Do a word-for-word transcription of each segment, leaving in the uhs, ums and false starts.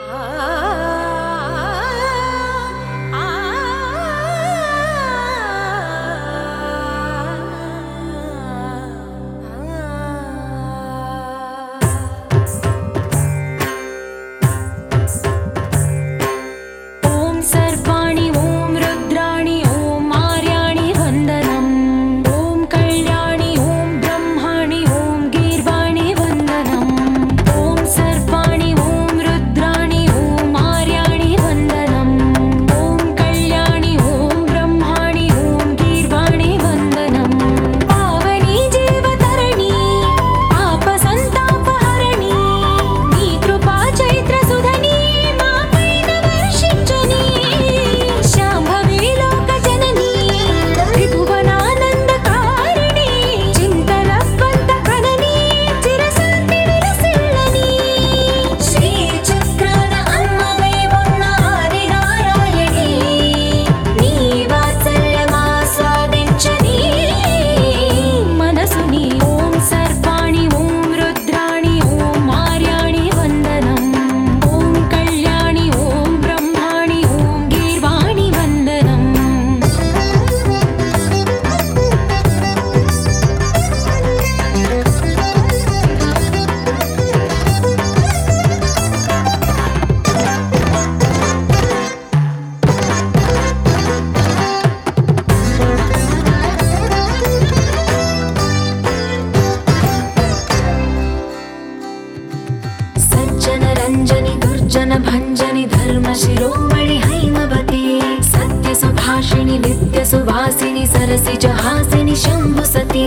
भंजनि धर्म शिरोमणि हैमवती सत्य सुभाषिणि नित्य सुवासिनि सरसि जहासिनि शंभु सती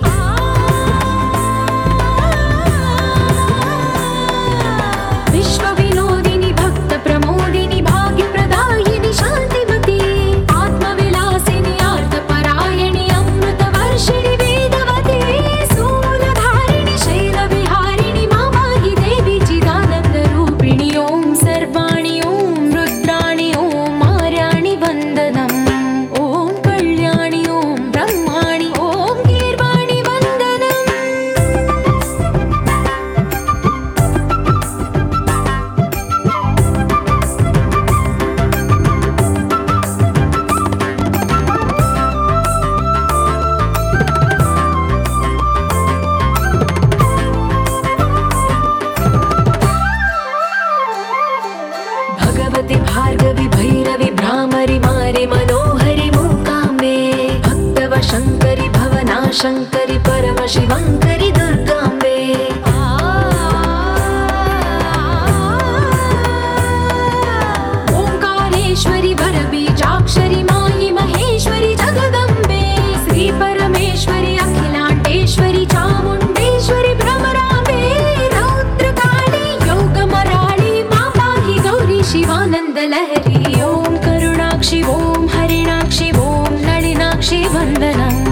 विश्व विनोदिनि भक्त प्रमोदिनि भाग्य प्रदायिनि शांतिमती आत्मविलासिनि आर्तपरायणि अमृत वर्षिणि वेदवती सूलधारिणि शैल विहारिणि मामाहि देवी चिदानंद रूपिणि ओम सर्वाणि ओम रुद्राणि ओम आर्याणि वंदनम् ओम कल्याणि ओम ब्रह्माणि ओम गीर्वाणि वंदनम् भगवति भार्गवि भैरवि भ्रामरि मारि मनोहरि मूकाम्बे भक्तव शंकरि भवना शंकरि परम शिवंकरि दुर्गाम्बे ओंकारेश्वरि वरबीजाक्षरि मायि महेश्वरि जगदम्बे श्री परमेश्वरि अखिलांडेश्वरि चामुंडेश्वरि भ्रमराम्बे रौद्रकाली योगमराळि मापाहि गौरी शिवानंद लहरी ओम करुणाक्षि ओम हरिणाक्षि ओम नलिनाक्षि वंदनम्